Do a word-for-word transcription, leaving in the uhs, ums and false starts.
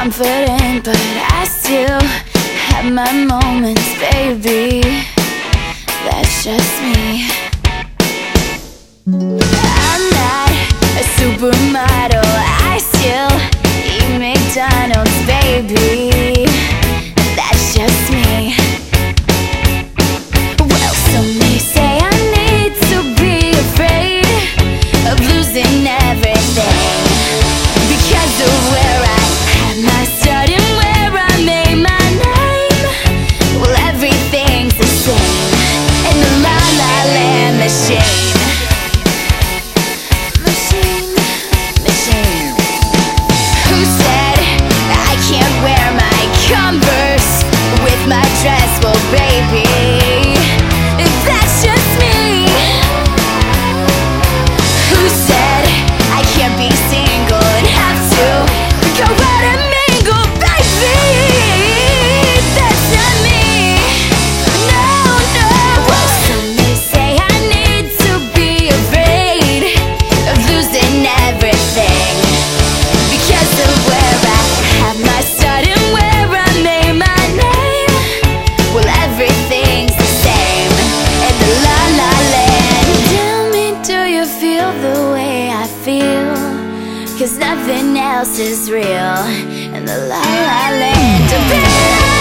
confident, but I still have my moments, baby. That's just me. I'm not a supermodel, I still eat McDonald's, baby. That's just me. Well, some may say I need to be afraid of losing everything because of where I had my start and where I made my name. Well, everything's the same in the La La Land machine. Machine, machine. Who said I can't wear my Converse with my dress? Well, baby, that's just me. Who said I can't be single and have to go out and mingle, baby? That's not me. No, no. Well, some may say I need to be afraid of losing everything because of where I had my start and where I made my name. Well, everything's the same in the La La Land. Tell me, do you feel the way I feel? 'Cause nothing else is real in the La La Land.